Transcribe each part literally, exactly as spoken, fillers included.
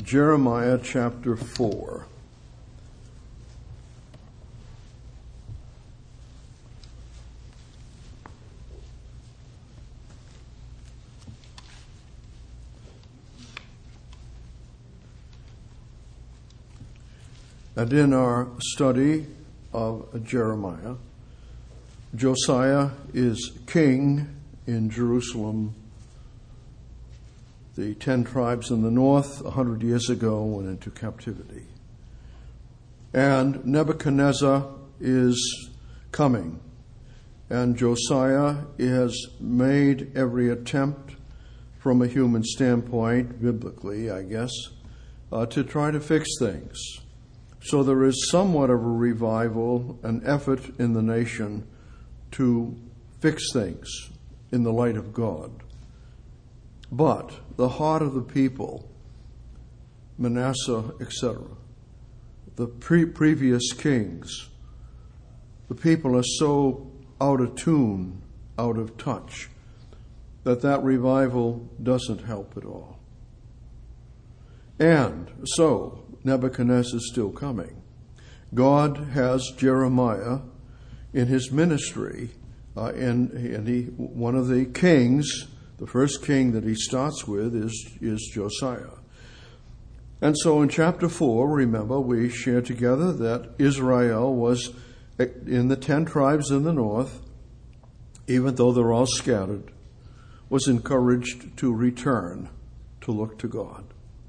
Jeremiah chapter four. And in our study of Jeremiah, Josiah is king in Jerusalem. The ten tribes in the north, a hundred years ago, went into captivity. And Nebuchadnezzar is coming. And Josiah has made every attempt from a human standpoint, biblically, I guess, uh, to try to fix things. So there is somewhat of a revival, an effort in the nation to fix things in the light of God. But the heart of the people, Manasseh, et cetera, the pre- previous kings, the people are so out of tune, out of touch, that that revival doesn't help at all. And so Nebuchadnezzar is still coming. God has Jeremiah in his ministry, uh, and, and he, one of the kings, the first king that he starts with is, is Josiah. And so in chapter four, remember, we share together that Israel was in the ten tribes in the north, even though they're all scattered, was encouraged to return, to look to God.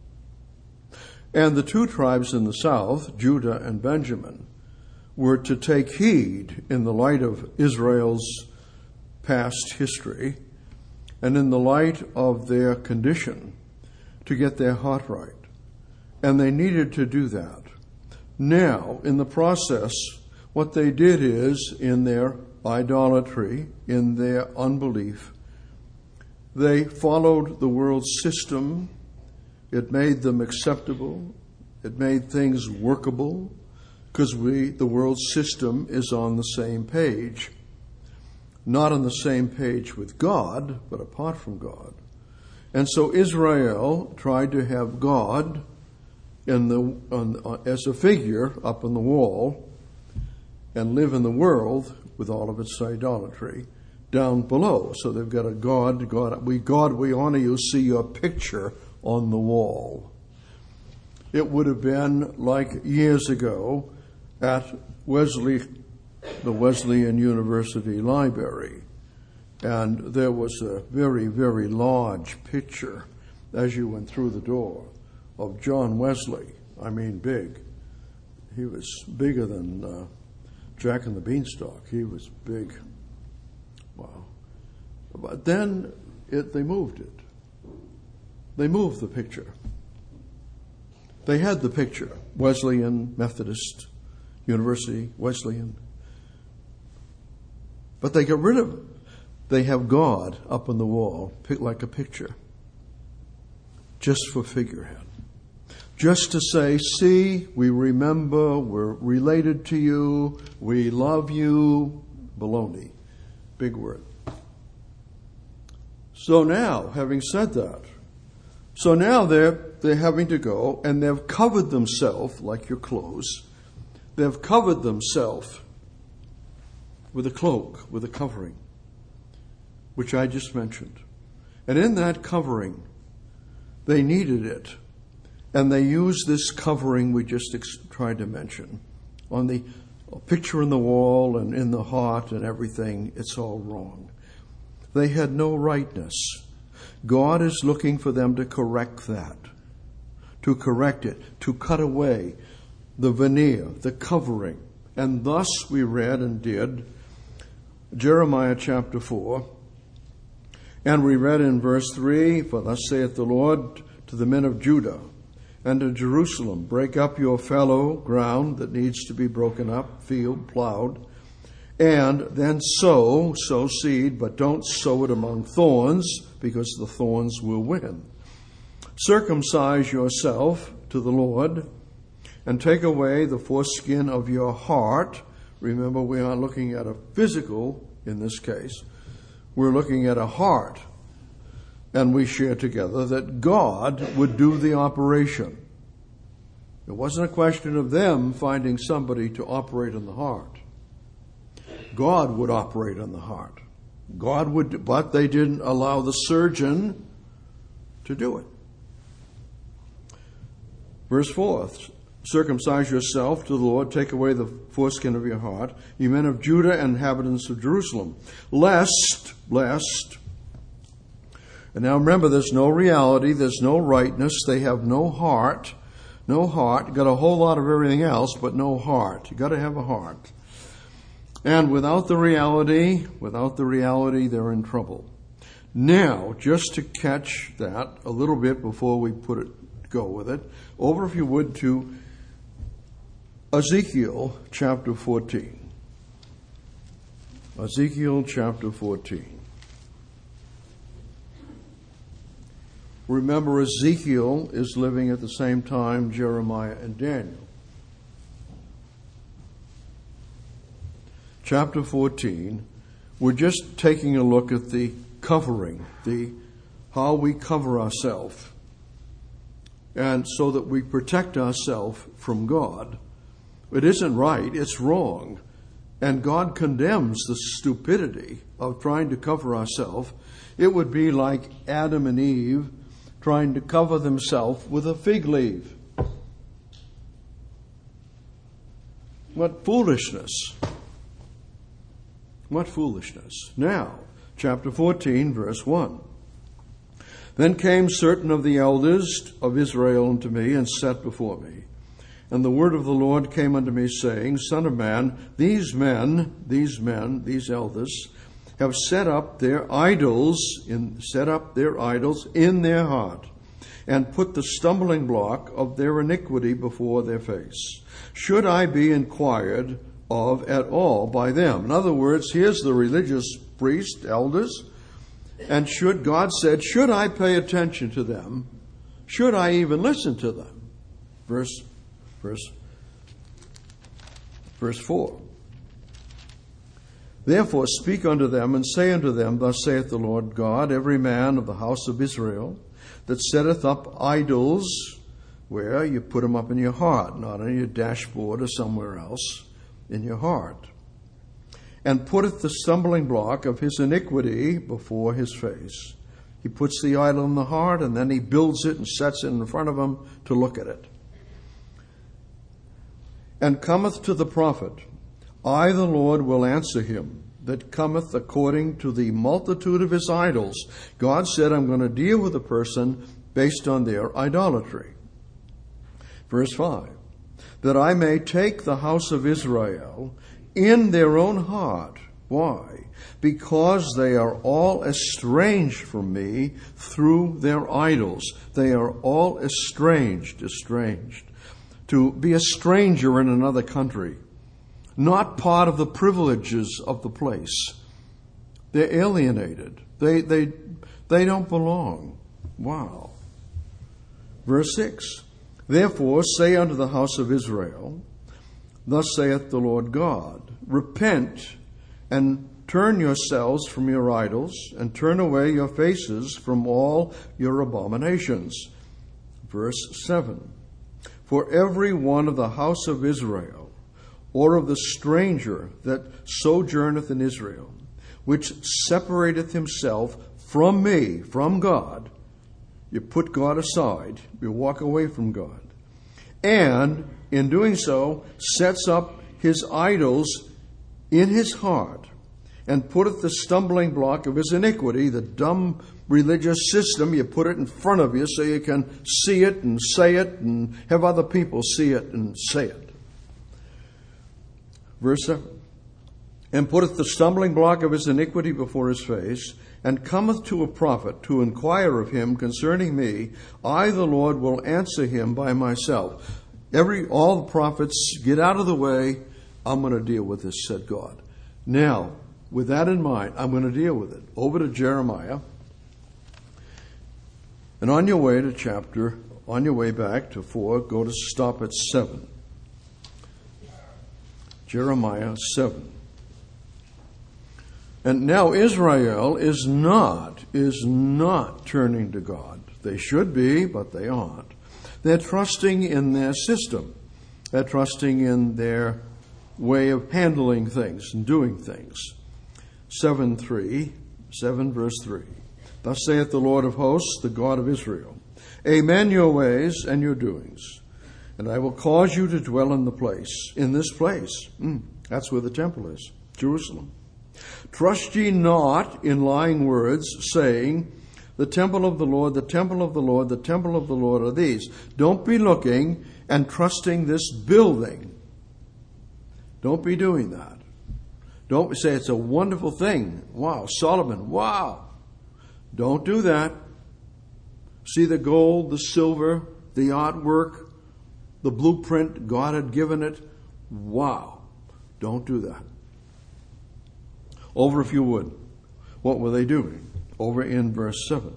And the two tribes in the south, Judah and Benjamin, were to take heed in the light of Israel's past history and in the light of their condition to get their heart right. And they needed to do that. Now, in the process, what they did is, in their idolatry, in their unbelief, they followed the world's system. It made them acceptable. It made things workable because we, the world system, is on the same page. Not on the same page with God, but apart from God. And so Israel tried to have God in the on, uh, as a figure up on the wall and live in the world with all of its idolatry down below. So they've got a God, God, we, God, we honor you, see your picture on the wall. It would have been like years ago at Wesley, the Wesleyan University Library, and there was a very, very large picture as you went through the door of John Wesley. I mean, big. He was bigger than uh, Jack and the Beanstalk. He was big. Wow. But then it, they moved it. They moved the picture. They had the picture, Wesleyan, Methodist, University, Wesleyan. But they got rid of it. They have God up on the wall, like a picture, just for figurehead. Just to say, see, we remember, we're related to you, we love you. Baloney. Big word. So now, having said that, so now they're, they're having to go, and they've covered themselves, like your clothes, they've covered themselves with a cloak, with a covering, which I just mentioned. And in that covering, they needed it. And they used this covering we just ex- tried to mention. On the picture in the wall and in the heart and everything, it's all wrong. They had no rightness. God is looking for them to correct that, to correct it, to cut away the veneer, the covering. And thus we read and did Jeremiah chapter four. And we read in verse three, for thus saith the Lord to the men of Judah and to Jerusalem, break up your fallow ground that needs to be broken up, field plowed, and then sow, sow seed, but don't sow it among thorns, because the thorns will win. Circumcise yourself to the Lord, and take away the foreskin of your heart. Remember, we aren't looking at a physical, in this case. We're looking at a heart. And we share together that God would do the operation. It wasn't a question of them finding somebody to operate on the heart. God would operate on the heart. God would, but they didn't allow the surgeon to do it. Verse four, circumcise yourself to the Lord, take away the foreskin of your heart, you men of Judah and inhabitants of Jerusalem, lest, lest, and now remember, there's no reality, there's no rightness, they have no heart, no heart. You got a whole lot of everything else, but no heart. You got to have a heart. And without the reality, without the reality, they're in trouble. Now, just to catch that a little bit before we put it, go with it, over, if you would, to Ezekiel chapter fourteen. Ezekiel chapter fourteen. Remember, Ezekiel is living at the same time Jeremiah and Daniel. Chapter fourteen, we're just taking a look at the covering, the how we cover ourselves, and so that we protect ourselves from God. It isn't right, it's wrong. And God condemns the stupidity of trying to cover ourselves. It would be like Adam and Eve trying to cover themselves with a fig leaf. What foolishness. What foolishness. Now, chapter fourteen, verse one. Then came certain of the elders of Israel unto me, and sat before me. And the word of the Lord came unto me, saying, Son of man, these men, these men, these elders, have set up their idols, in, set up their idols in their heart, and put the stumbling block of their iniquity before their face. Should I be inquired of at all by them? In other words, here's the religious priest, elders, and should, God said, should I pay attention to them? Should I even listen to them? Verse, verse, verse four. Therefore speak unto them, and say unto them, Thus saith the Lord God, every man of the house of Israel that setteth up idols, where you put them up in your heart, not on your dashboard or somewhere else, in your heart, and putteth the stumbling block of his iniquity before his face. He puts the idol in the heart, and then he builds it and sets it in front of him to look at it. And cometh to the prophet, I, the Lord, will answer him that cometh according to the multitude of his idols. God said, I'm going to deal with a person based on their idolatry. Verse five, that I may take the house of Israel in their own heart. Why? Because they are all estranged from me through their idols. They are all estranged, estranged. To be a stranger in another country, not part of the privileges of the place. They're alienated. They, they, they don't belong. Wow. Verse six, therefore say unto the house of Israel, Thus saith the Lord God, repent and turn yourselves from your idols, and turn away your faces from all your abominations. Verse seven, for every one of the house of Israel, or of the stranger that sojourneth in Israel, which separateth himself from me, from God, you put God aside, you walk away from God, and in doing so sets up his idols in his heart, and putteth the stumbling block of his iniquity, the dumb religious system, you put it in front of you so you can see it and say it and have other people see it and say it. Verse seven, and putteth the stumbling block of his iniquity before his face, and cometh to a prophet to inquire of him concerning me, I, the Lord, will answer him by myself. Every, all the prophets, get out of the way, I'm going to deal with this, said God. Now, with that in mind, I'm going to deal with it. Over to Jeremiah. And on your way to chapter, on your way back to four, go to stop at seven. Jeremiah seven. And now Israel is not, is not turning to God. They should be, but they aren't. They're trusting in their system. They're trusting in their way of handling things and doing things. seven three, seven verse three. Thus saith the Lord of hosts, the God of Israel, Amen your ways and your doings, and I will cause you to dwell in the place, in this place. Mm, that's where the temple is, Jerusalem. Trust ye not in lying words, saying, the temple of the Lord, the temple of the Lord, the temple of the Lord are these. Don't be looking and trusting this building. Don't be doing that. Don't say it's a wonderful thing. Wow, Solomon, wow. Don't do that. See the gold, the silver, the artwork, the blueprint God had given it. Wow. Don't do that. Over if you would. What were they doing? Over in verse seven.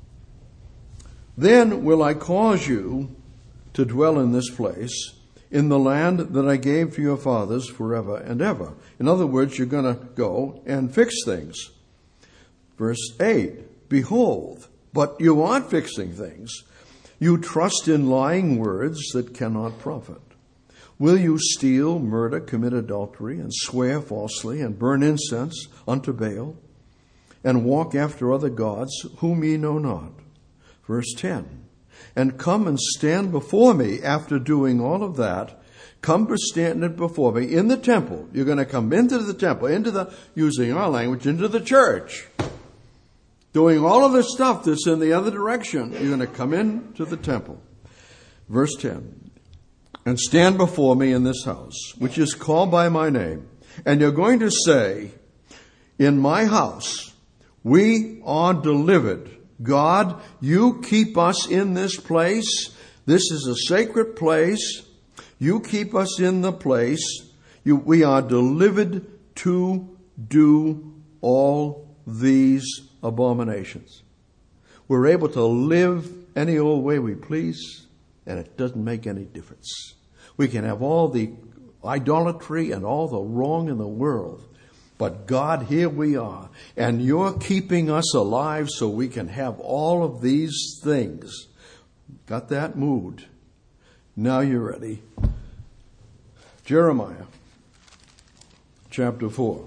Then will I cause you to dwell in this place, in the land that I gave to your fathers forever and ever. In other words, you're going to go and fix things. Verse eight, behold, but you aren't fixing things. You trust in lying words that cannot profit. Will you steal, murder, commit adultery, and swear falsely, and burn incense unto Baal, and walk after other gods whom ye know not? Verse ten, and come and stand before me after doing all of that. Come to stand before me in the temple. You're going to come into the temple, into the, using our language, into the church. Doing all of this stuff that's in the other direction. You're going to come into the temple. Verse ten, and stand before me in this house, which is called by my name. And you're going to say, in my house, we are delivered. God, you keep us in this place. This is a sacred place. You keep us in the place. You, we are delivered to do all these abominations. We're able to live any old way we please, and it doesn't make any difference. We can have all the idolatry and all the wrong in the world. But God, here we are, and you're keeping us alive so we can have all of these things. Got that mood? Now you're ready. Jeremiah chapter four.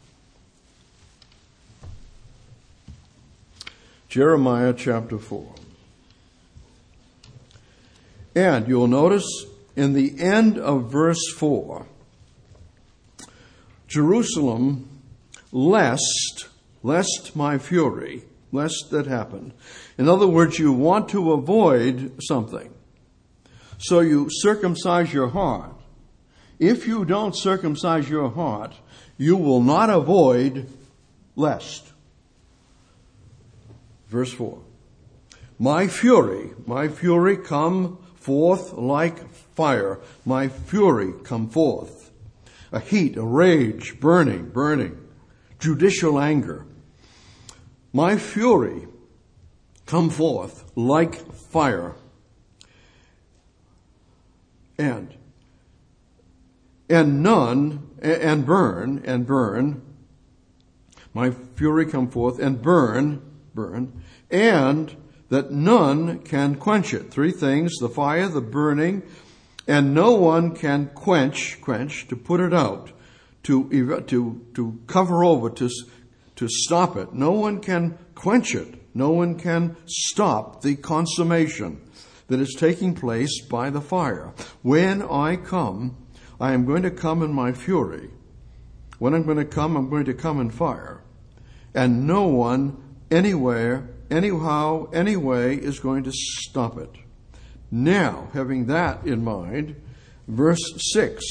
Jeremiah chapter four. And you'll notice in the end of verse four, Jerusalem, lest, lest my fury, lest that happen. In other words, you want to avoid something. So you circumcise your heart. If you don't circumcise your heart, you will not avoid lest. Verse four. My fury, my fury come forth like fire. My fury come forth. A heat, a rage, burning, burning, judicial anger. My fury come forth like fire. And, and none, and burn, and burn. My fury come forth and burn, burn, and that none can quench it. Three things, the fire, the burning, and no one can quench, quench, to put it out, to, to, to cover over, to, to stop it. No one can quench it. No one can stop the consummation that is taking place by the fire. When I come, I am going to come in my fury. When I'm going to come, I'm going to come in fire. And no one, anywhere, anyhow, anyway, is going to stop it. Now, having that in mind, verse six.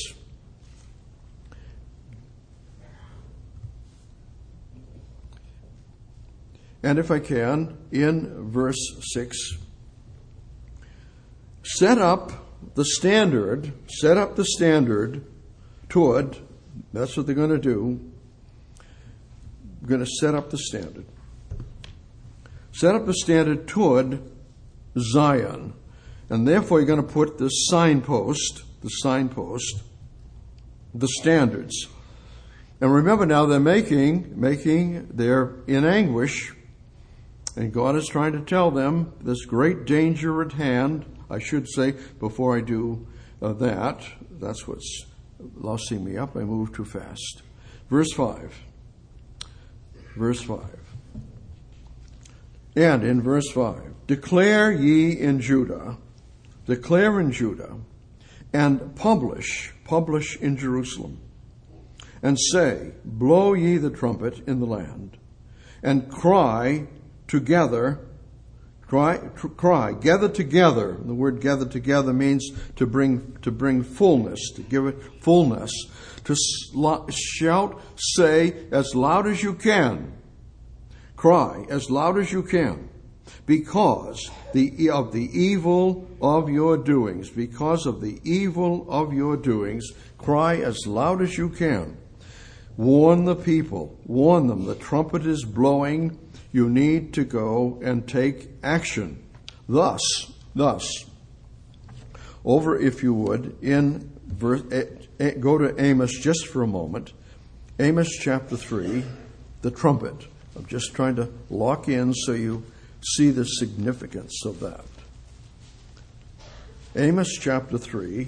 And if I can, in verse six, set up the standard, set up the standard toward, that's what they're going to do. We're going to set up the standard. Set up the standard toward Zion. And therefore you're going to put the signpost, the signpost, the standards. And remember now they're making, making, they're in anguish. And God is trying to tell them this great danger at hand, I should say, before I do uh, that, that's what's lousing me up. I move too fast. Verse five. Verse five. And in verse five, declare ye in Judah, declare in Judah, and publish, publish in Jerusalem, and say, blow ye the trumpet in the land, and cry together, cry, tr- cry, gather together. The word gather together means to bring, to bring fullness, to give it fullness, to sl- shout, say as loud as you can, cry as loud as you can, because the, of the evil of your doings, because of the evil of your doings, cry as loud as you can. Warn the people, warn them, the trumpet is blowing, you need to go and take action. Thus, thus, over, if you would, in verse, go to Amos just for a moment, Amos chapter three, the trumpet. I'm just trying to lock in so you see the significance of that. Amos chapter three,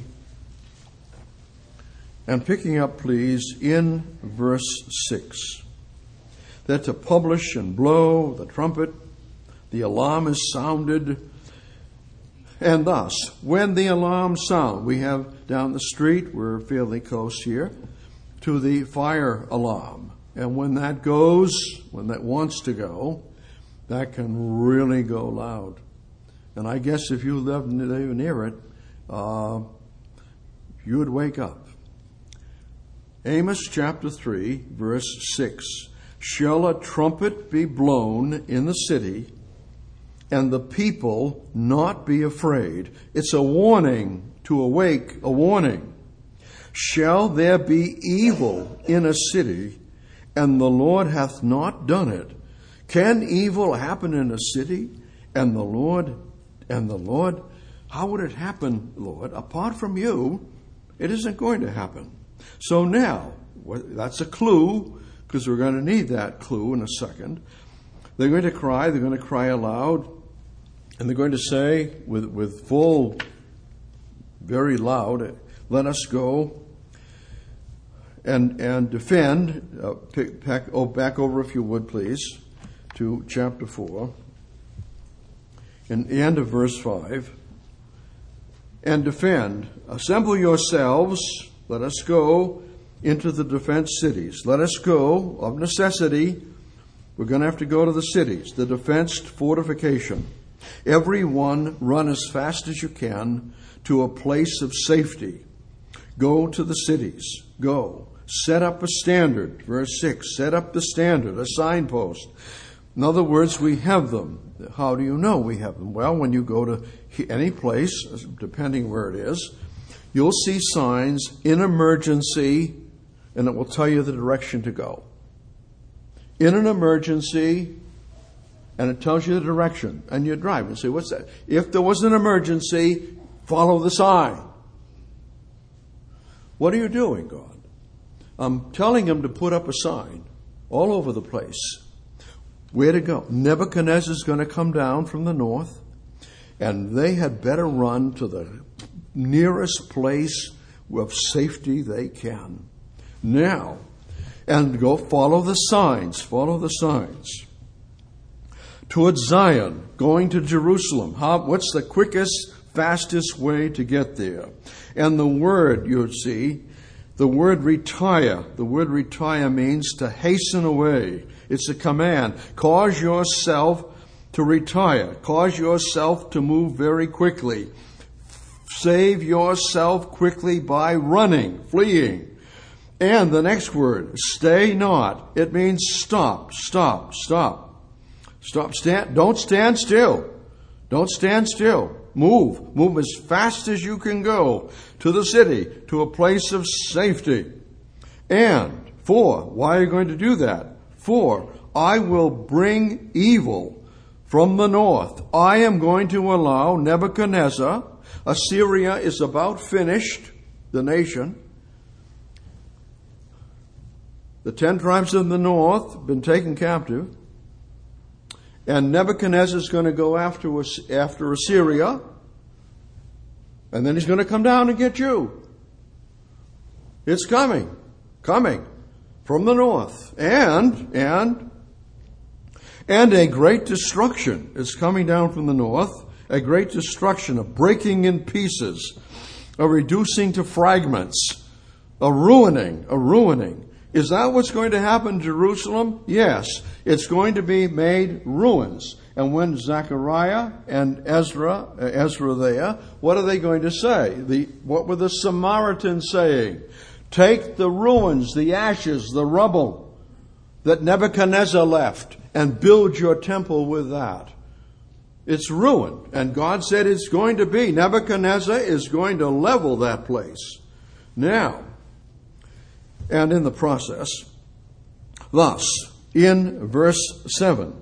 and picking up, please, in verse six, that to publish and blow the trumpet, the alarm is sounded, and thus, when the alarm sound, we have down the street, we're fairly close here, to the fire alarm. And when that goes, when that wants to go, that can really go loud. And I guess if you lived near it, uh, you would wake up. Amos chapter three, verse six. Shall a trumpet be blown in the city, and the people not be afraid? It's a warning to awake, a warning. Shall there be evil in a city, and the Lord hath not done it? Can evil happen in a city, and the Lord, and the Lord, how would it happen, Lord? Apart from you, it isn't going to happen. So now, that's a clue, because we're going to need that clue in a second. They're going to cry, they're going to cry aloud, and they're going to say with, with full, very loud, let us go and and defend. Uh, pick, back, oh, back over, if you would, please, to chapter four, in the end of verse five. And defend, assemble yourselves, let us go into the defense cities. Let us go, of necessity, we're going to have to go to the cities, the defensed fortification. Everyone run as fast as you can to a place of safety. Go to the cities, go. Set up a standard, verse six, set up the standard, a signpost. In other words, we have them. How do you know we have them? Well, when you go to any place, depending where it is, you'll see signs in emergency, and it will tell you the direction to go. In an emergency, and it tells you the direction, and you drive and say, what's that? If there was an emergency, follow the sign. What are you doing, God? I'm telling him to put up a sign all over the place. Where to go? Nebuchadnezzar's going to come down from the north, and they had better run to the nearest place of safety they can. Now, and go follow the signs, follow the signs. Towards Zion, going to Jerusalem. How, what's the quickest, fastest way to get there? And the word, you see, the word retire. The word retire means to hasten away. It's a command. Cause yourself to retire. Cause yourself to move very quickly. Save yourself quickly by running, fleeing. And the next word, stay not. It means stop, stop, stop. Stop, stand, don't stand still. Don't stand still. Move. Move as fast as you can go to the city, to a place of safety. And, for, why are you going to do that? For, I will bring evil from the north. I am going to allow Nebuchadnezzar. Assyria is about finished, the nation. The ten tribes of the north have been taken captive. And Nebuchadnezzar is going to go after, after Assyria. And then he's going to come down and get you. It's coming, coming from the north. And, and, and a great destruction is coming down from the north. A great destruction, a breaking in pieces, a reducing to fragments, a ruining, a ruining. Is that what's going to happen in Jerusalem? Yes. It's going to be made ruins. And when Zechariah and Ezra, uh, Ezra there, what are they going to say? The, what were the Samaritans saying? Take the ruins, the ashes, the rubble that Nebuchadnezzar left and build your temple with that. It's ruined. And God said it's going to be. Nebuchadnezzar is going to level that place. Now, and in the process, thus, in verse seven,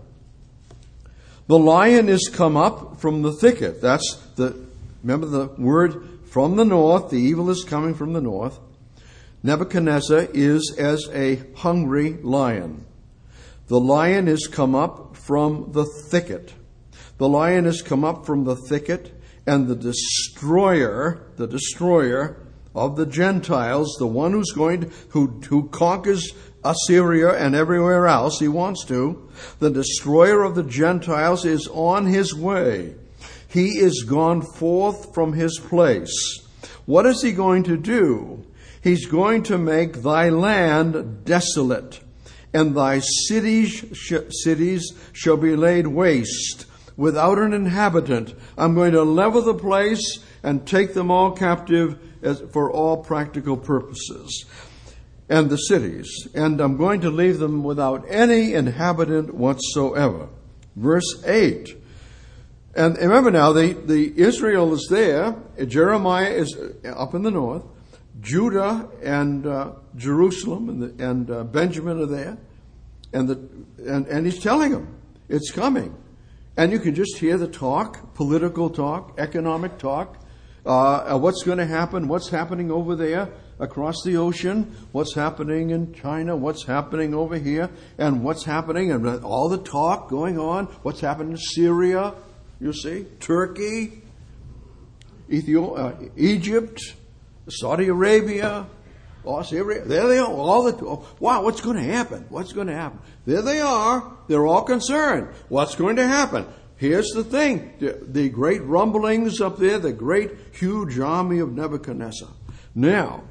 the lion is come up from the thicket. That's the, remember the word from the north. The evil is coming from the north. Nebuchadnezzar is as a hungry lion. The lion is come up from the thicket. The lion has come up from the thicket, and the destroyer, the destroyer of the Gentiles, the one who's going to, who, who conquers Assyria and everywhere else he wants to, the destroyer of the Gentiles is on his way. He is gone forth from his place. What is he going to do? He's going to make thy land desolate, and thy cities, sh- cities shall be laid waste, without an inhabitant. I'm going to level the place and take them all captive as, for all practical purposes. And the cities. And I'm going to leave them without any inhabitant whatsoever. Verse eight. And remember now, the, the Israel is there. Jeremiah is up in the north. Judah and uh, Jerusalem and, the, and uh, Benjamin are there. And, the, and, and he's telling them, it's coming. And you can just hear the talk, political talk, economic talk, uh, what's going to happen, what's happening over there across the ocean, what's happening in China, what's happening over here, and what's happening, and all the talk going on, what's happening in Syria, you see, Turkey, Ethiopia, uh, Egypt, Saudi Arabia, oh, Syria, there they are, all the, oh, wow, what's going to happen? What's going to happen? There they are. They're all concerned. What's going to happen? Here's the thing. The, the great rumblings up there, the great huge army of Nebuchadnezzar. Now,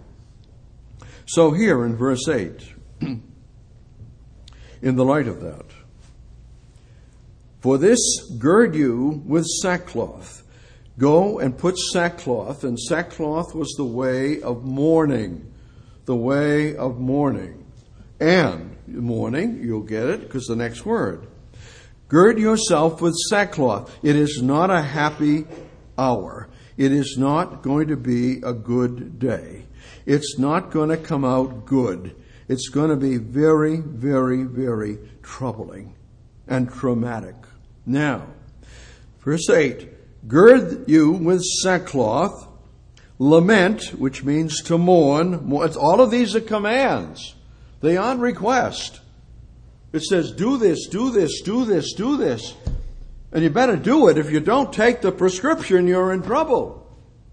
so here in verse eight, in the light of that, for this gird you with sackcloth. Go and put sackcloth, and sackcloth was the way of mourning. The way of mourning. And mourning, you'll get it, because the next word. Gird yourself with sackcloth. It is not a happy hour. It is not going to be a good day. It's not going to come out good. It's going to be very, very, very troubling and traumatic. Now, verse eight. Gird you with sackcloth. Lament, which means to mourn. All of these are commands. They aren't requests. It says, do this, do this, do this, do this. And you better do it. If you don't take the prescription, you're in trouble.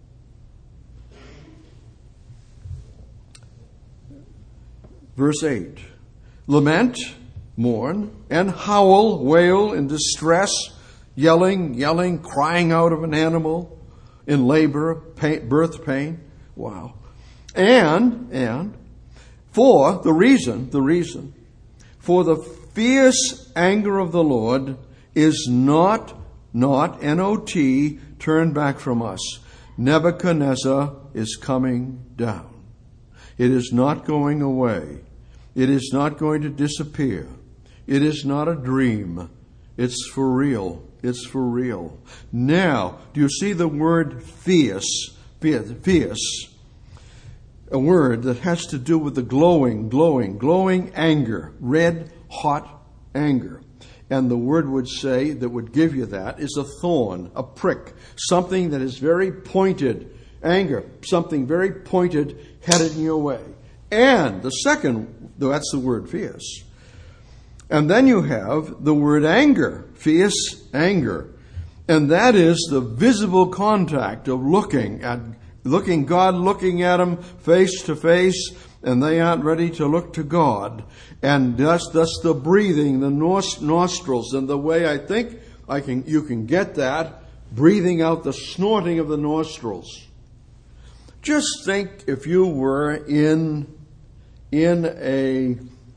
Verse eight. Lament, mourn, and howl, wail in distress, yelling, yelling, crying out of an animal in labor, pain, birth pain. Wow. And, and, for the reason, the reason, for the fierce anger of the Lord is not, not, N O T, turned back from us. Nebuchadnezzar is coming down. It is not going away. It is not going to disappear. It is not a dream. It's for real. It's for real. Now, do you see the word fierce? Fierce. A word that has to do with the glowing, glowing, glowing anger. Red, hot anger. And the word would say, that would give you that, is a thorn, a prick. Something that is very pointed. Anger. Something very pointed, headed in your way. And the second, that's the word fierce. And then you have the word anger, fierce anger. And that is the visible contact of looking at, looking, God looking at them face to face, and they aren't ready to look to God. And thus, thus the breathing, the nostrils, and the way I think I can, you can get that, breathing out the snorting of the nostrils. Just think if you were in, in a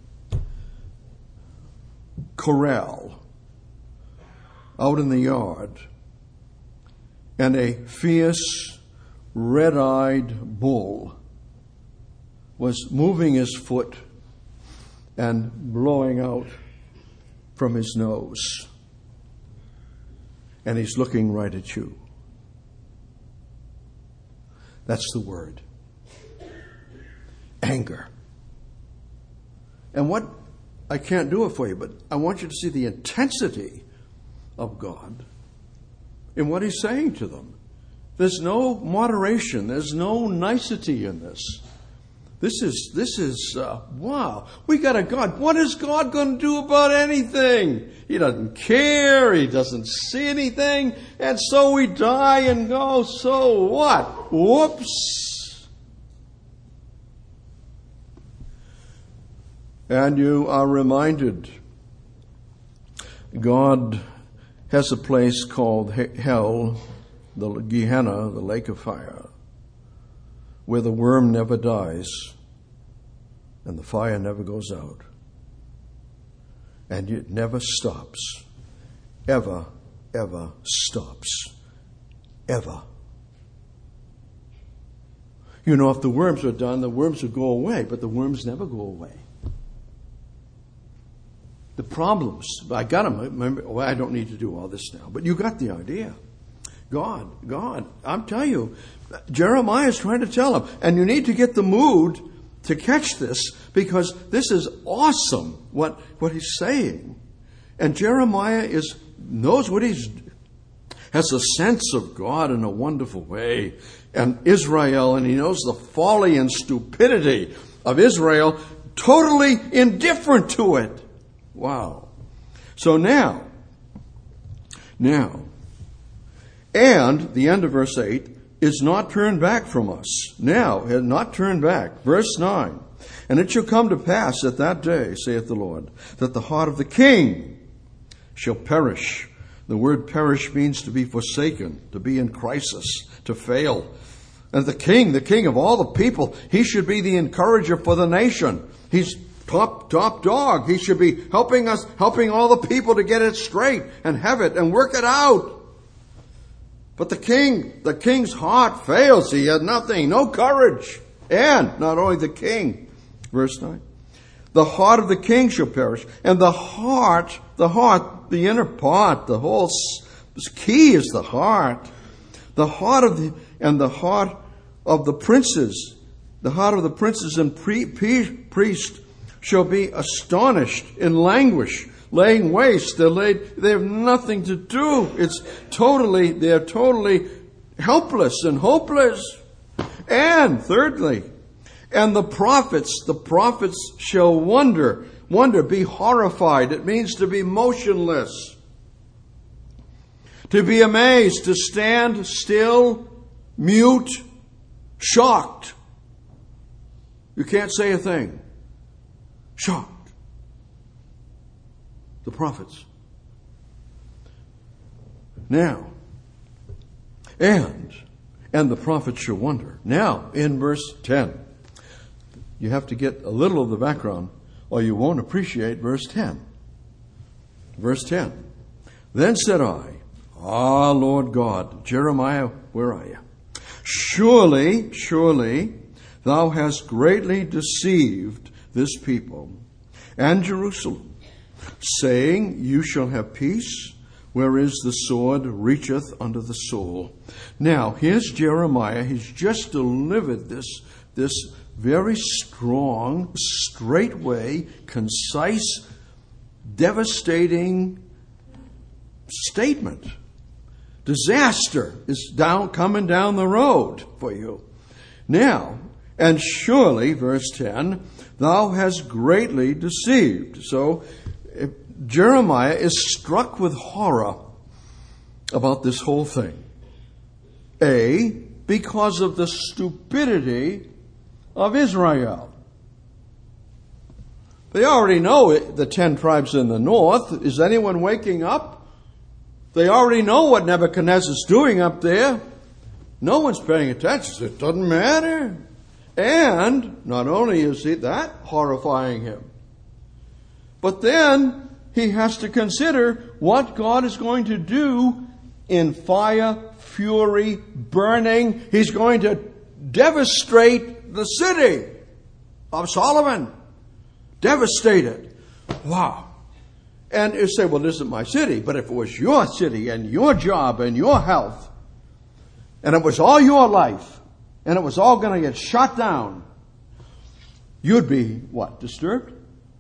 corral out in the yard, and a fierce, red-eyed bull was moving his foot and blowing out from his nose. And he's looking right at you. That's the word. Anger. And what, I can't do it for you, but I want you to see the intensity of God in what he's saying to them. There's no moderation. There's no nicety in this. This is, this is, uh, wow. We got a God. What is God going to do about anything? He doesn't care. He doesn't see anything. And so we die and go, so what? Whoops. And you are reminded, God has a place called hell, the Gehenna, the lake of fire, where the worm never dies and the fire never goes out. And it never stops. Ever, ever stops. Ever. You know, if the worms were done, the worms would go away, but the worms never go away. The problems, I got them. Remember, well, I don't need to do all this now, but you got the idea. God, God, I'm telling you, Jeremiah is trying to tell him, and you need to get the mood to catch this, because this is awesome, what, what he's saying. And Jeremiah is knows what he's, has a sense of God in a wonderful way, and Israel, and he knows the folly and stupidity of Israel, totally indifferent to it. Wow. So now, now, and the end of verse eight is not turned back from us. Now, has not turned back. Verse nine. And it shall come to pass at that day, saith the Lord, that the heart of the king shall perish. The word perish means to be forsaken, to be in crisis, to fail. And the king, the king of all the people, he should be the encourager for the nation. He's top, top dog. He should be helping us, helping all the people to get it straight and have it and work it out. But the king, the king's heart fails. He has nothing, no courage. And not only the king, verse nine, the heart of the king shall perish. And the heart, the heart, the inner part, the whole key is the heart. The heart of the, and the heart of the princes, the heart of the princes and pre, pre, priest shall be astonished in languish, laying waste. They're laid, they have nothing to do. It's totally, they're totally helpless and hopeless. And thirdly, and the prophets, the prophets shall wonder, wonder, be horrified. It means to be motionless, to be amazed, to stand still, mute, shocked. You can't say a thing. Shocked. The prophets. Now, and, and the prophets shall wonder. Now, in verse ten, you have to get a little of the background or you won't appreciate verse ten. Verse ten. Then said I, Ah, Lord God, Jeremiah, where are you? Surely, surely, thou hast greatly deceived this people and Jerusalem, saying, You shall have peace, whereas the sword reacheth unto the soul. Now, here's Jeremiah. He's just delivered this, this very strong, straightway, concise, devastating statement. Disaster is down coming down the road for you. Now, and surely, verse ten, thou hast greatly deceived. So Jeremiah is struck with horror about this whole thing. A, because of the stupidity of Israel. They already know it, the ten tribes in the north. Is anyone waking up? They already know what Nebuchadnezzar's doing up there. No one's paying attention. It doesn't matter. And not only is it that horrifying him, but then he has to consider what God is going to do in fire, fury, burning. He's going to devastate the city of Solomon. Devastate it. Wow. And you say, well, this isn't my city. But if it was your city and your job and your health, and it was all your life, and it was all going to get shot down, you'd be, what, disturbed?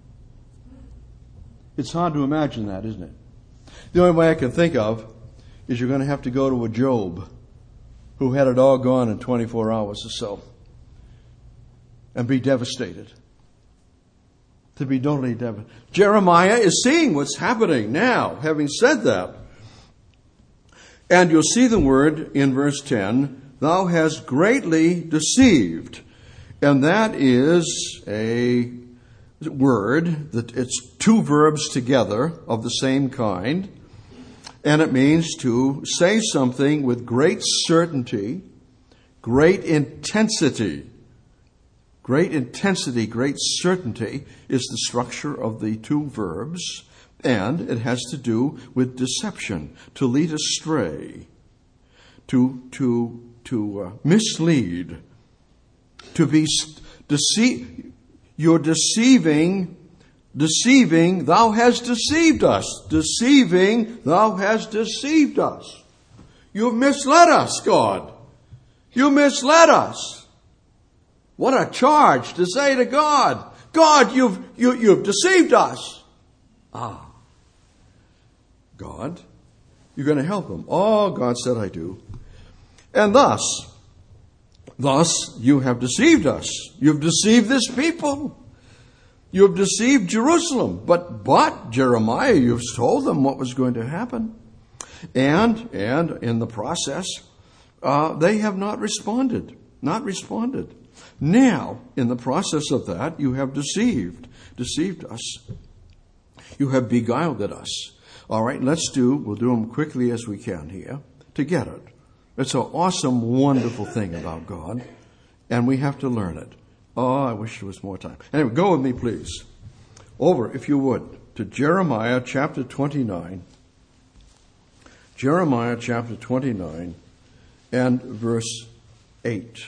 It's hard to imagine that, isn't it? The only way I can think of is you're going to have to go to a Job who had it all gone in twenty-four hours or so and be devastated. To be totally devastated. Jeremiah is seeing what's happening now, having said that. And you'll see the word in verse ten, thou hast greatly deceived. And that is a word that it's two verbs together of the same kind. And it means to say something with great certainty, great intensity. Great intensity, great certainty is the structure of the two verbs. And it has to do with deception, to lead astray, to, to, to uh, mislead, to be deceived. You're deceiving, deceiving, thou hast deceived us. Deceiving, thou hast deceived us. You've misled us, God. You misled us. What a charge to say to God. God, you've, you, you've deceived us. Ah. God, you're going to help them. Oh, God said, I do. And thus, thus you have deceived us. You've deceived this people. You have deceived Jerusalem. But, but, Jeremiah, you've told them what was going to happen. And, and in the process, uh, they have not responded. Not responded. Now, in the process of that, you have deceived. Deceived us. You have beguiled at us. All right, let's do, we'll do them quickly as we can here to get it. It's an awesome, wonderful thing about God, and we have to learn it. Oh, I wish there was more time. Anyway, go with me, please. Over, if you would, to Jeremiah chapter twenty-nine. Jeremiah chapter twenty-nine and verse eight.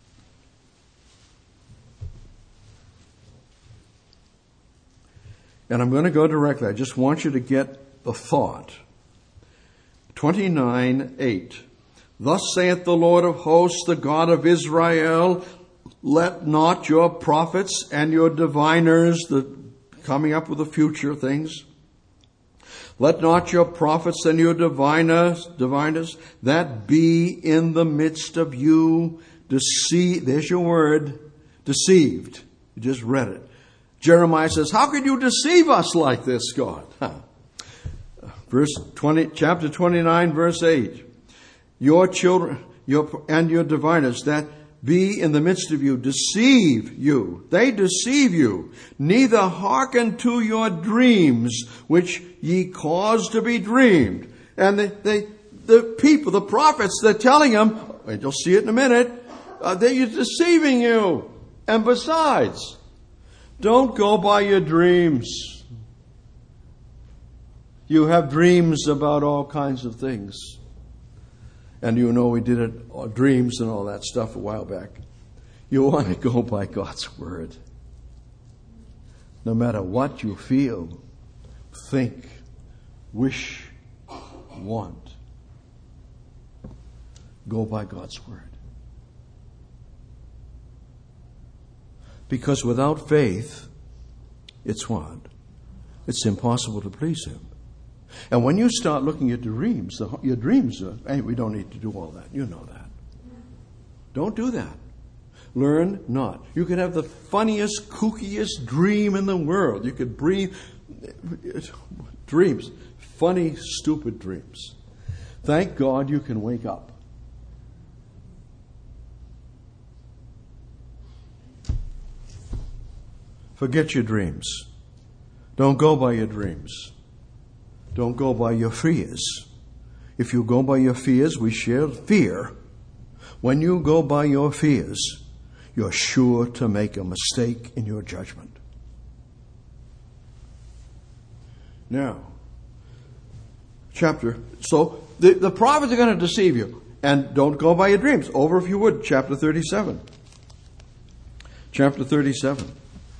And I'm going to go directly. I just want you to get the thought. twenty-nine eight. Thus saith the Lord of hosts, the God of Israel, let not your prophets and your diviners, the coming up with the future things, let not your prophets and your diviners, diviners that be in the midst of you deceive. There's your word, deceived. You just read it. Jeremiah says, how could you deceive us like this, God? Huh. Verse twenty, chapter twenty-nine, verse eight. Your children your, and your diviners that be in the midst of you deceive you. They deceive you. Neither hearken to your dreams, which ye cause to be dreamed. And they, they, the people, the prophets, they're telling them, and you'll see it in a minute, uh, they're deceiving you. And besides, don't go by your dreams. You have dreams about all kinds of things. And you know we did it, uh, dreams and all that stuff a while back. You want to go by God's word. No matter what you feel, think, wish, want. Go by God's word. Because without faith, it's what? It's impossible to please Him. And when you start looking at dreams, the, your dreams are, hey, we don't need to do all that. You know that. Don't do that. Learn not. You could have the funniest, kookiest dream in the world. You could breathe dreams. Funny, stupid dreams. Thank God you can wake up. Forget your dreams. Don't go by your dreams. Don't go by your fears. If you go by your fears, we share fear. When you go by your fears, you're sure to make a mistake in your judgment. Now, chapter, so the, the prophets are going to deceive you. And don't go by your dreams. Over, if you would, chapter thirty-seven. Chapter thirty-seven.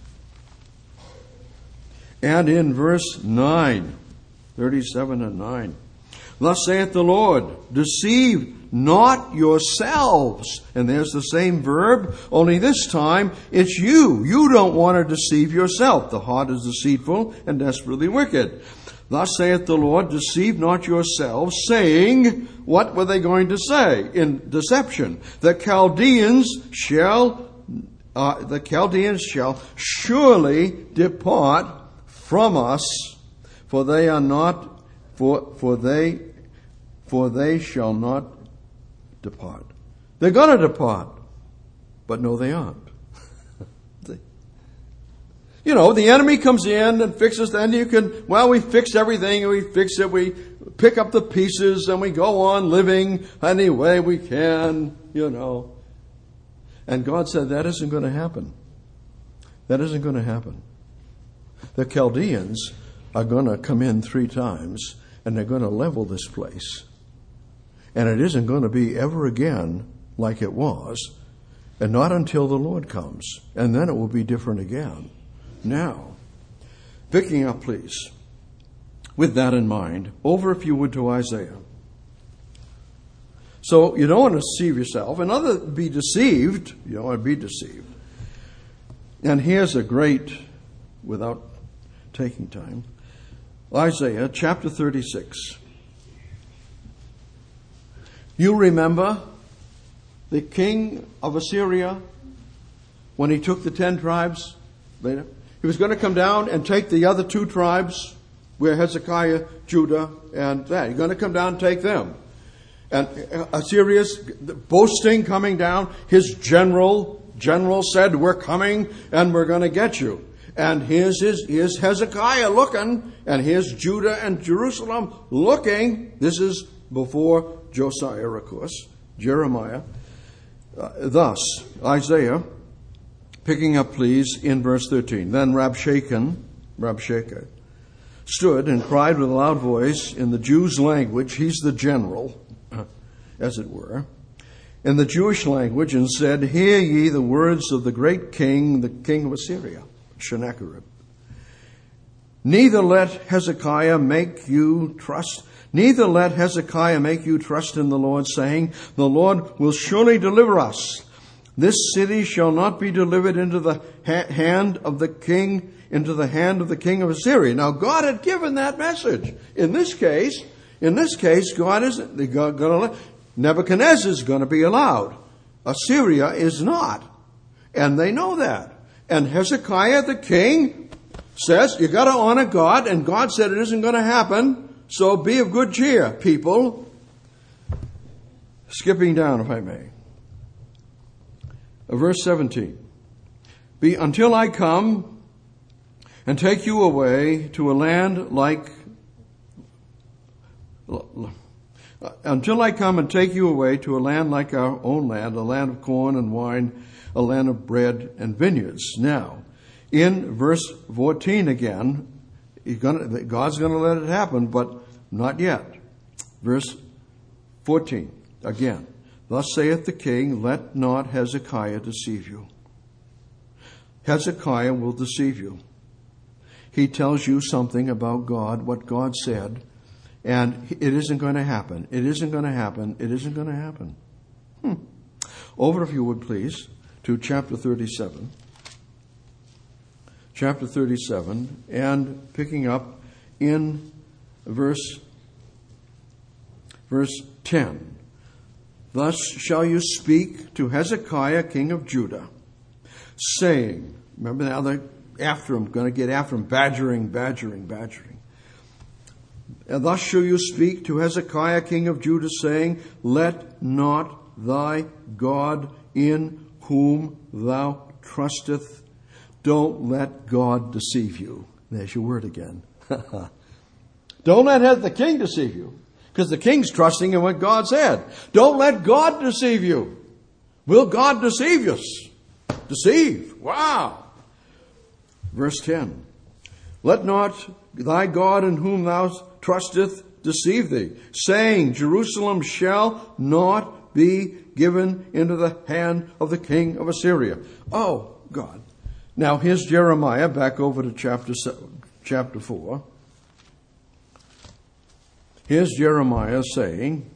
And in verse nine, thirty-seven and nine. Thus saith the Lord, deceive not yourselves. And there's the same verb, only this time it's you. You don't want to deceive yourself. The heart is deceitful and desperately wicked. Thus saith the Lord, deceive not yourselves, saying, what were they going to say in deception? The Chaldeans shall, uh, the Chaldeans shall surely depart from us, for they are not, for for they, for they shall not depart. They're going to depart, but no, they aren't. they, you know, the enemy comes in and fixes. Then you can, well, we fix everything, and we fix it. We pick up the pieces, and we go on living any way we can. You know, and God said that isn't going to happen. That isn't going to happen. The Chaldeans are going to come in three times, and they're going to level this place. And it isn't going to be ever again like it was, and not until the Lord comes. And then it will be different again. Now, picking up, please, with that in mind, over, if you would, to Isaiah. So you don't want to deceive yourself, and other be deceived. You don't want to be deceived. And here's a great, without taking time, Isaiah chapter thirty-six. You remember the king of Assyria when he took the ten tribes later? He was going to come down and take the other two tribes where Hezekiah, Judah, and that. He's going to come down and take them. And Assyria's boasting coming down. His general, general said, we're coming and we're going to get you. And here's, his, here's Hezekiah looking, and here's Judah and Jerusalem looking. This is before Josiah, of course, Jeremiah. Uh, thus, Isaiah, picking up, please, in verse thirteen. Then Rabshakeh, Rabshakeh stood and cried with a loud voice in the Jews' language. He's the general, as it were, in the Jewish language, and said, hear ye the words of the great king, the king of Assyria, Sennacherib. Neither let Hezekiah make you trust, neither let Hezekiah make you trust in the Lord, saying, the Lord will surely deliver us. This city shall not be delivered into the ha- hand of the king, into the hand of the king of Assyria. Now, God had given that message. In this case, in this case, God isn't going to let, Nebuchadnezzar is going to be allowed. Assyria is not. And they know that. And Hezekiah, the king, says, you got to honor God, and God said it isn't going to happen, so be of good cheer, people. Skipping down, if I may. Verse seventeen. Be until I come and take you away to a land like, until I come and take you away to a land like our own land, a land of corn and wine, a land of bread and vineyards. Now, in verse fourteen again, he's gonna, God's going to let it happen, but not yet. Verse fourteen again. Thus saith the king, let not Hezekiah deceive you. Hezekiah will deceive you. He tells you something about God, what God said, and it isn't going to happen. It isn't going to happen. It isn't going to happen. Hmm. Over, if you would please, to chapter thirty-seven. Chapter thirty-seven, and picking up in verse, verse ten. Thus shall you speak to Hezekiah, king of Judah, saying, remember now they're after him, going to get after him, badgering, badgering, badgering. And thus shall you speak to Hezekiah king of Judah, saying, Let not thy God in whom thou trusteth, don't let God deceive you. There's your word again. Don't let the king deceive you, because the king's trusting in what God said. Don't let God deceive you. Will God deceive us? Deceive. Wow. Verse ten. Let not thy God in whom thou trusteth deceive thee, saying, Jerusalem shall not be given into the hand of the king of Assyria. Oh, God. Now here's Jeremiah, back over to chapter seven, chapter four. Here's Jeremiah saying,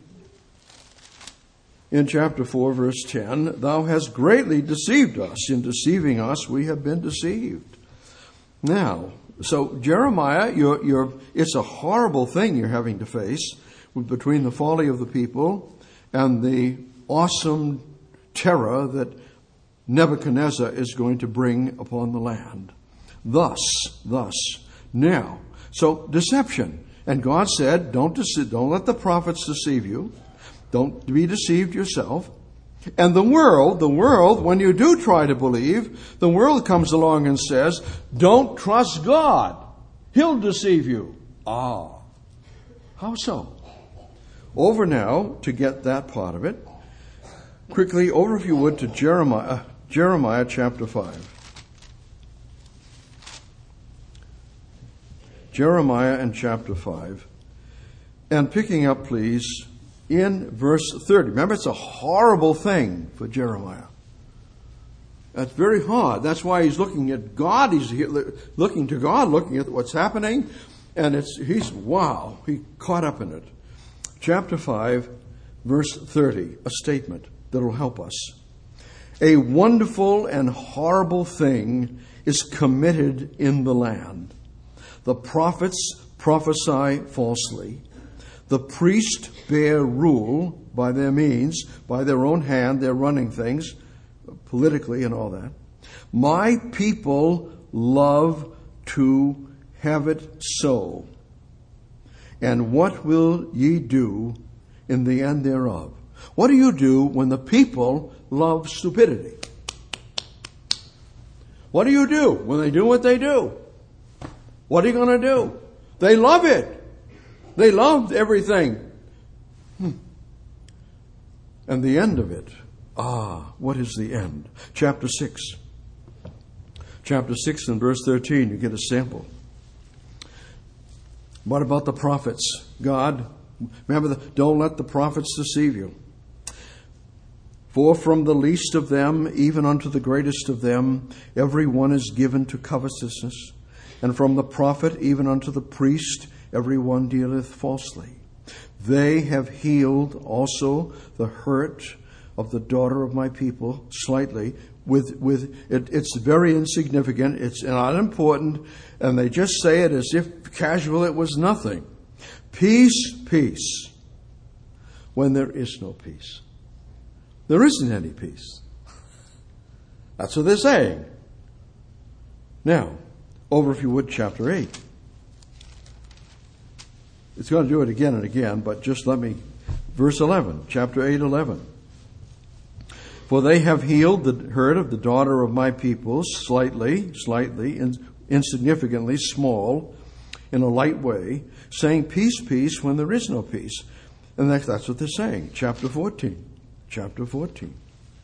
in chapter four, verse ten, Thou hast greatly deceived us. In deceiving us, we have been deceived. Now, so Jeremiah, you're, you're, it's a horrible thing you're having to face between the folly of the people and the awesome terror that Nebuchadnezzar is going to bring upon the land. Thus, thus, now, so deception. And God said, don't deceive, don't let the prophets deceive you. Don't be deceived yourself. And the world, the world, when you do try to believe, the world comes along and says, don't trust God. He'll deceive you. Ah. How so? Over now, to get that part of it, quickly over, if you would, to Jeremiah, Jeremiah chapter five. Jeremiah and chapter five. And picking up, please, in verse thirty. Remember, it's a horrible thing for Jeremiah. That's very hard. That's why he's looking at God. He's looking to God, looking at what's happening. And it's he's, wow, he caught up in it. Chapter five, verse thirty, a statement that will help us. A wonderful and horrible thing is committed in the land. The prophets prophesy falsely. The priests bear rule by their means, by their own hand. They're running things politically and all that. My people love to have it so. And what will ye do in the end thereof? What do you do when the people love stupidity? What do you do when they do what they do? What are you going to do? They love it. They loved everything. Hmm. And the end of it. Ah, what is the end? Chapter six. Chapter six and verse thirteen, you get a sample. What about the prophets? God, remember, the, don't let the prophets deceive you. For from the least of them, even unto the greatest of them, every one is given to covetousness. And from the prophet, even unto the priest, every one dealeth falsely. They have healed also the hurt of the daughter of my people slightly. With with it, it's very insignificant. It's not important, and they just say it as if casual. It was nothing. Peace, peace. When there is no peace, there isn't any peace. That's what they're saying. Now, over, if you would, chapter eight. It's going to do it again and again, but just let me, verse eleven, chapter eight, eleven. For they have healed the hurt of the daughter of my people slightly, slightly, insignificantly, small, in a light way, saying peace, peace, when there is no peace. And that's, that's what they're saying. Chapter fourteen. Chapter fourteen.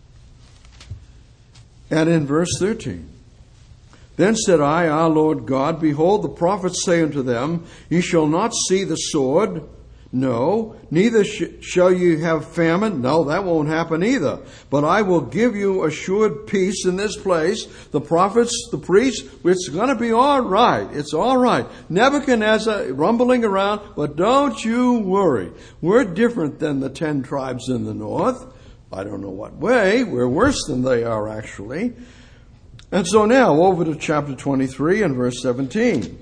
And in verse thirteen. Then said I, Our Lord God, behold, the prophets say unto them, Ye shall not see the sword, no, neither sh- shall you have famine. No, that won't happen either. But I will give you assured peace in this place. The prophets, the priests, it's going to be all right. It's all right. Nebuchadnezzar rumbling around, but don't you worry. We're different than the ten tribes in the north. I don't know what way. We're worse than they are, actually. And so now, over to chapter twenty-three and verse seventeen.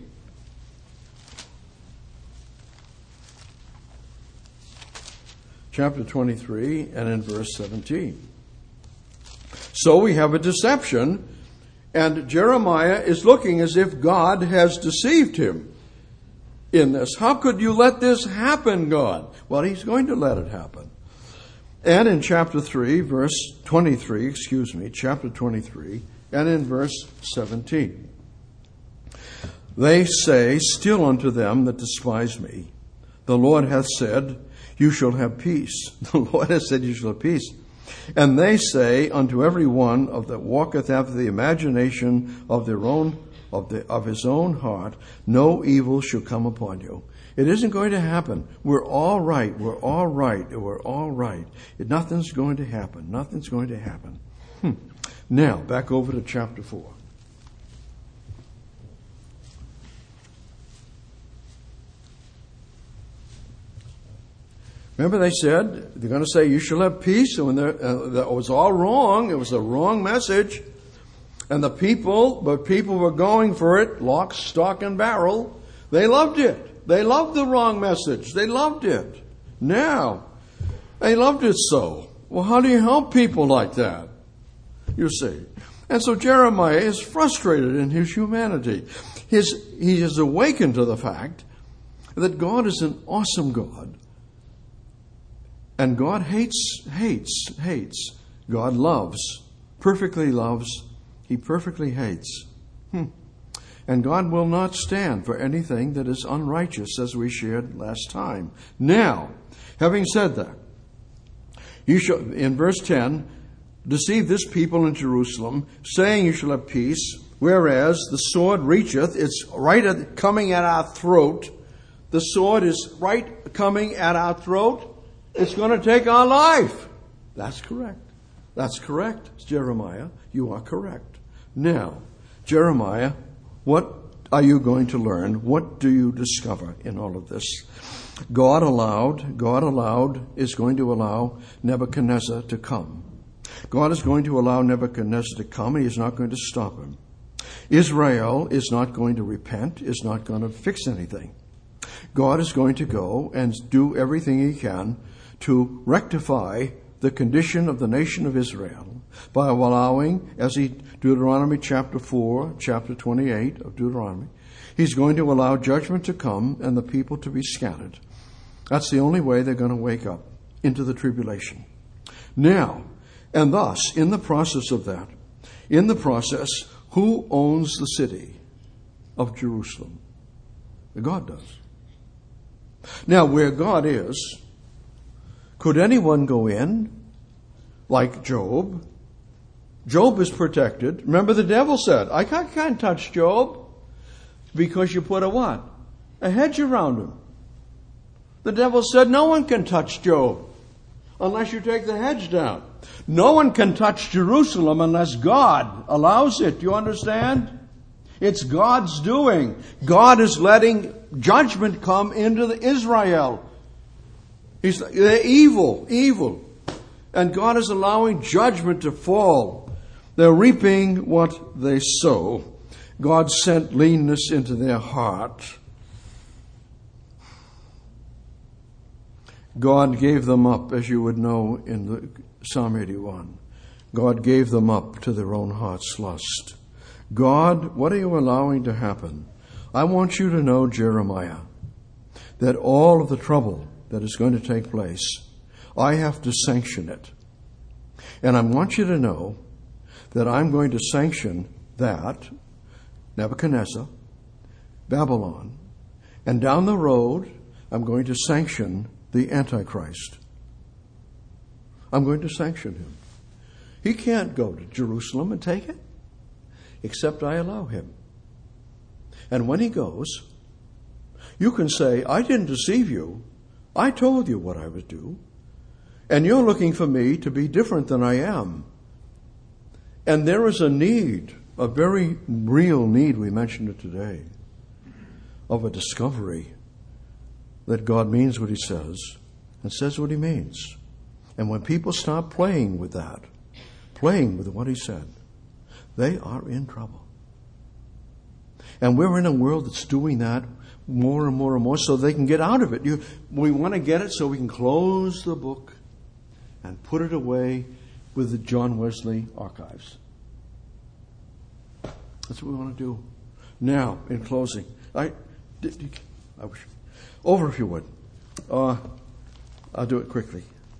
Chapter twenty-three and in verse seventeen. So we have a deception, and Jeremiah is looking as if God has deceived him in this? How could you let this happen, God? Well, he's going to let it happen. And in chapter three, verse twenty-three, excuse me, chapter twenty-three, and in verse seventeen. They say still unto them that despise me, the Lord hath said, you shall have peace. The Lord hath said, you shall have peace. And they say unto every one of that walketh after the imagination of their own of the of his own heart, no evil shall come upon you. It isn't going to happen. We're all right. We're all right. We're all right. It, nothing's going to happen. Nothing's going to happen. Hmm. Now, back over to chapter four. Remember they said, they're going to say, you shall have peace. And when uh, that was all wrong. It was a wrong message. And the people, but people were going for it, lock, stock, and barrel. They loved it. They loved the wrong message. They loved it. Now, they loved it so. Well, how do you help people like that? You see. And so Jeremiah is frustrated in his humanity. His, he is awakened to the fact that God is an awesome God. And God hates, hates, hates. God loves, perfectly loves. He perfectly hates. Hmm. And God will not stand for anything that is unrighteous, as we shared last time. Now, having said that, you shall, in verse ten, deceive this people in Jerusalem, saying you shall have peace, whereas the sword reacheth, it's right at, coming at our throat. The sword is right coming at our throat. It's going to take our life. That's correct. That's correct, Jeremiah. You are correct. Now, Jeremiah, what are you going to learn? What do you discover in all of this? God allowed, God allowed, is going to allow Nebuchadnezzar to come. God is going to allow Nebuchadnezzar to come, and he is not going to stop him. Israel is not going to repent, is not going to fix anything. God is going to go and do everything he can to rectify the condition of the nation of Israel by allowing, as he, Deuteronomy chapter four, chapter twenty-eight of Deuteronomy, he's going to allow judgment to come and the people to be scattered. That's the only way they're going to wake up into the tribulation. Now, and thus, in the process of that, in the process, who owns the city of Jerusalem? God does. Now, where God is, could anyone go in like Job? Job is protected. Remember the devil said, I can't, can't touch Job because you put a what? A hedge around him. The devil said, no one can touch Job unless you take the hedge down. No one can touch Jerusalem unless God allows it. You understand? It's God's doing. God is letting judgment come into the Israel. He's, they're evil, evil. And God is allowing judgment to fall. They're reaping what they sow. God sent leanness into their heart. God gave them up, as you would know in the Psalm eighty-one. God gave them up to their own heart's lust. God, what are you allowing to happen? I want you to know, Jeremiah, that all of the trouble that is going to take place, I have to sanction it. And I want you to know that I'm going to sanction that, Nebuchadnezzar, Babylon, and down the road, I'm going to sanction the Antichrist. I'm going to sanction him. He can't go to Jerusalem and take it, except I allow him. And when he goes, you can say, I didn't deceive you. I told you what I would do. And you're looking for me to be different than I am. And there is a need, a very real need, we mentioned it today, of a discovery that God means what he says and says what he means. And when people stop playing with that, playing with what he said, they are in trouble. And we're in a world that's doing that more and more and more so they can get out of it. You, we want to get it so we can close the book and put it away with the John Wesley archives. That's what we want to do. Now, in closing, I, I wish. Over if you would. Uh, I'll do it quickly.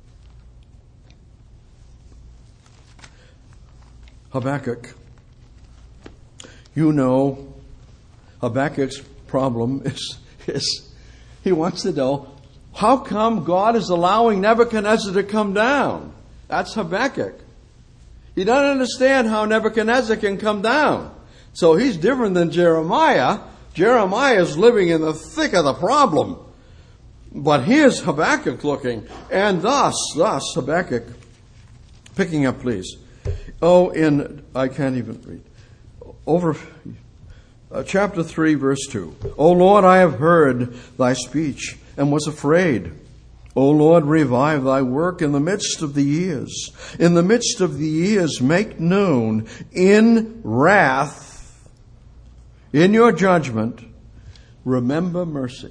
Habakkuk. You know, Habakkuk's problem is, is he wants to know, how come God is allowing Nebuchadnezzar to come down? That's Habakkuk. He doesn't understand how Nebuchadnezzar can come down. So he's different than Jeremiah. Jeremiah is living in the thick of the problem. But here's Habakkuk looking. And thus, thus, Habakkuk, picking up please. Oh, in, I can't even read. Over, uh, chapter three, verse two. O Lord, I have heard thy speech and was afraid. O Lord, revive thy work in the midst of the years. In the midst of the years, make known in wrath, in your judgment, remember mercy.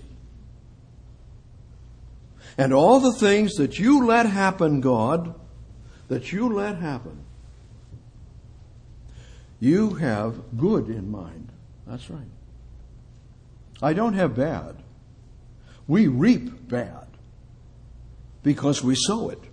And all the things that you let happen, God, that you let happen, you have good in mind. That's right. I don't have bad. We reap bad because we sow it.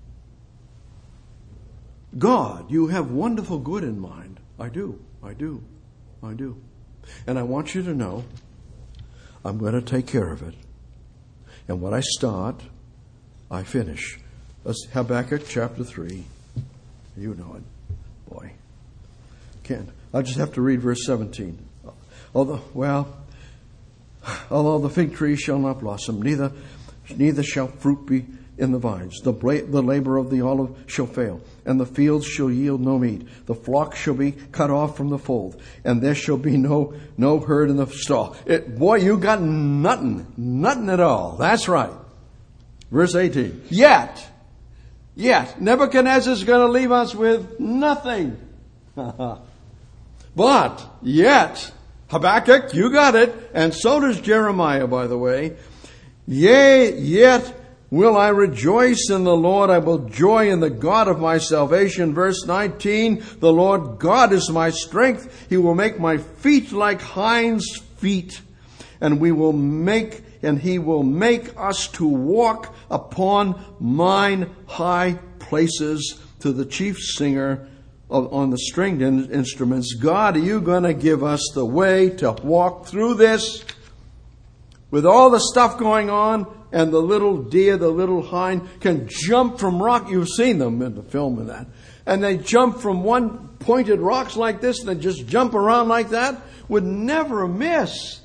God, you have wonderful good in mind. I do. I do. I do. And I want you to know I'm going to take care of it. And when I start, I finish. Let's Habakkuk chapter three. You know it. Boy. Can't. I'll just have to read verse seventeen. Although, well, although the fig tree shall not blossom, neither neither shall fruit be in the vines. The, bla- the labor of the olive shall fail, and the fields shall yield no meat. The flock shall be cut off from the fold, and there shall be no no herd in the stall. It, boy, you got nothing, nothing at all. That's right. Verse eighteen. Yet, yet, Nebuchadnezzar is going to leave us with nothing. But, yet, Habakkuk, you got it, and so does Jeremiah, by the way. Yea, yet will I rejoice in the Lord. I will joy in the God of my salvation. Verse nineteen, the Lord God is my strength. He will make my feet like hinds' feet, and we will make, and he will make us to walk upon mine high places. To the chief singer on the stringed instruments, God, are you going to give us the way to walk through this with all the stuff going on? And the little deer, the little hind, can jump from rock. You've seen them in the film and that. And they jump from one pointed rocks like this and they just jump around like that. Would never miss.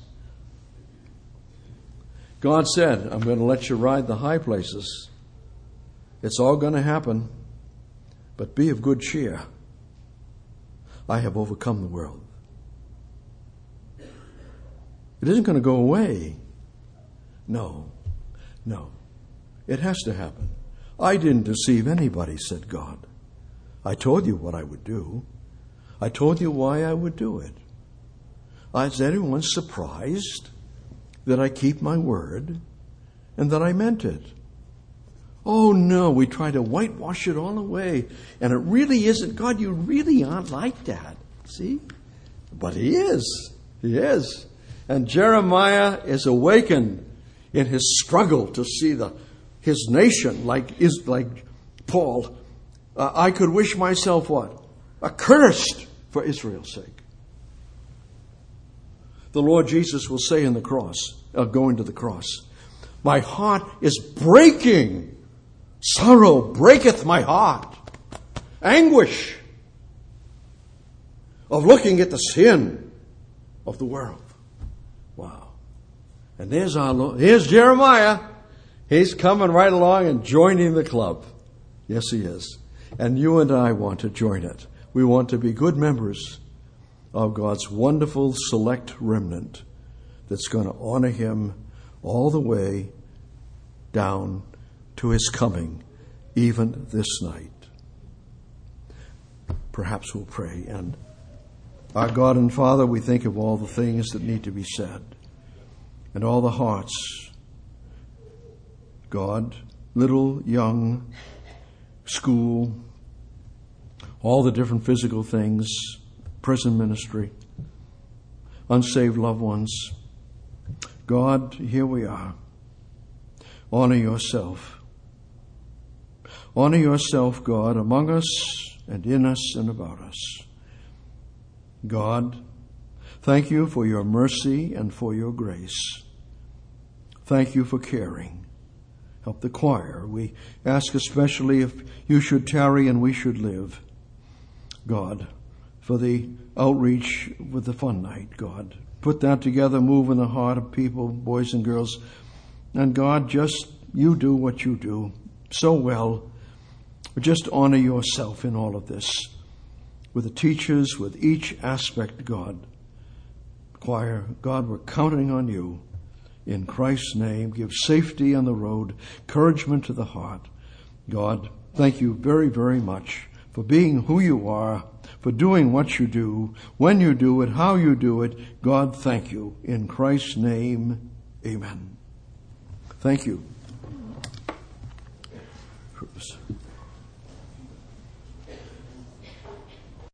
God said, I'm going to let you ride the high places. It's all going to happen. But be of good cheer. I have overcome the world. It isn't going to go away. No. No. It has to happen. I didn't deceive anybody, said God. I told you what I would do. I told you why I would do it. Is anyone surprised that I keep my word and that I meant it? Oh no, we try to whitewash it all away. And it really isn't. God, you really aren't like that. See? But he is. He is. And Jeremiah is awakened in his struggle to see the his nation like is like Paul. Uh, I could wish myself what? Accursed for Israel's sake. The Lord Jesus will say in the cross, uh, going to the cross, my heart is breaking. Sorrow breaketh my heart. Anguish of looking at the sin of the world. Wow. And there's our Lord. Here's Jeremiah. He's coming right along and joining the club. Yes, he is. And you and I want to join it. We want to be good members of God's wonderful select remnant that's going to honor him all the way down to his coming, even this night. Perhaps we'll pray. And our God and Father, we think of all the things that need to be said and all the hearts. God, little, young, school, all the different physical things, prison ministry, unsaved loved ones. God, here we are. Honor yourself. Honor yourself, God, among us and in us and about us. God, thank you for your mercy and for your grace. Thank you for caring. Help the choir. We ask especially if you should tarry and we should live. God, for the outreach with the fun night, God. Put that together, move in the heart of people, boys and girls. And God, just you do what you do so well. Just honor yourself in all of this. With the teachers, with each aspect, God. Choir, God, we're counting on you. In Christ's name, give safety on the road, encouragement to the heart. God, thank you very, very much for being who you are, for doing what you do, when you do it, how you do it. God, thank you. In Christ's name, amen. Thank you.